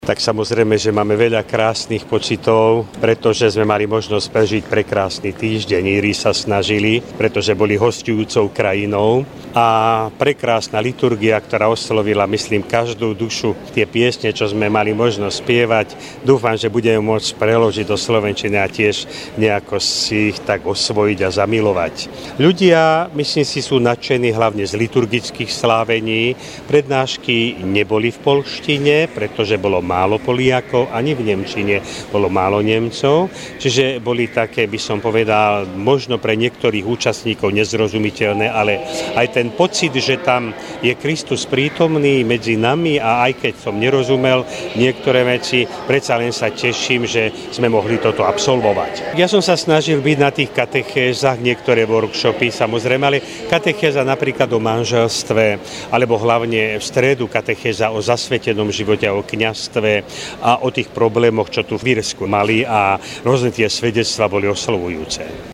Tak samozrejme, že máme veľa krásnych pocitov, pretože sme mali možnosť prežiť prekrásny týždeň. Íri sa snažili, pretože boli hosťujúcou krajinou a prekrásna liturgia, ktorá oslovila, myslím, každú dušu. Tie piesne, čo sme mali možnosť spievať, dúfam, že budeme môcť preložiť do slovenčiny a tiež nejako si ich tak osvojiť a zamilovať. Ľudia, myslím si, sú nadšení hlavne z liturgických slávení. Prednášky neboli v poľštine, pretože bolo málo Poliakov, ani v nemčine bolo málo Nemcov, čiže boli také, by som povedal, možno pre niektorých účastníkov nezrozumiteľné, ale aj ten pocit, že tam je Kristus prítomný medzi nami a aj keď som nerozumel niektoré veci, predsa len sa teším, že sme mohli toto absolvovať. Ja som sa snažil byť na tých katechézach, niektoré workshopy samozrejme, ale katechéza napríklad o manželstve, alebo hlavne v stredu katechéza o zasvetenom živote a o kňazstve a o tých problémoch, čo tu v Írsku mali a rôzne tie svedectvá boli oslovujúce.